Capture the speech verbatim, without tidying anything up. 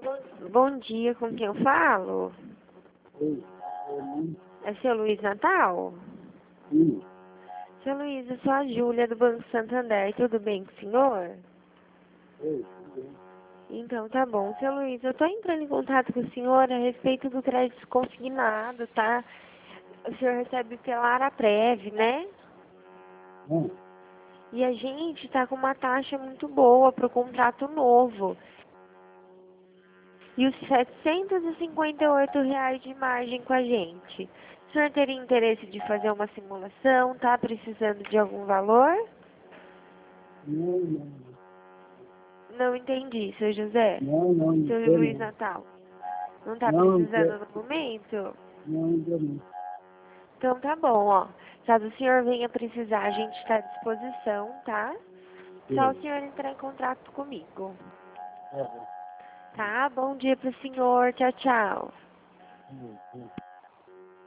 Bom dia, com quem eu falo? Oi, oi, É seu Luiz Natal? sim, Seu Luiz, eu sou a Júlia do Banco Santander, tudo bem com o senhor? oi, tudo bem? Então tá bom. Seu Luiz, eu tô entrando em contato com o senhor a respeito do crédito consignado, tá? O senhor recebe pela Araprev, né? Hum, E a gente tá com uma taxa muito boa pro contrato novo. E os setecentos e cinquenta e oito reais de margem com a gente. O senhor teria interesse de fazer uma simulação? Tá precisando de algum valor? não, não, Não entendi, seu José. não, não, não Seu quero Luiz não. Natal. Não tá Não, não quero, precisando no momento? não, ainda não. Então tá bom, ó. Caso o senhor venha precisar, a gente está à disposição, tá? Só o Sim, senhor entrar em contato comigo. tá bom. Tá? Bom dia pro senhor. Tchau, tchau. Sim, sim.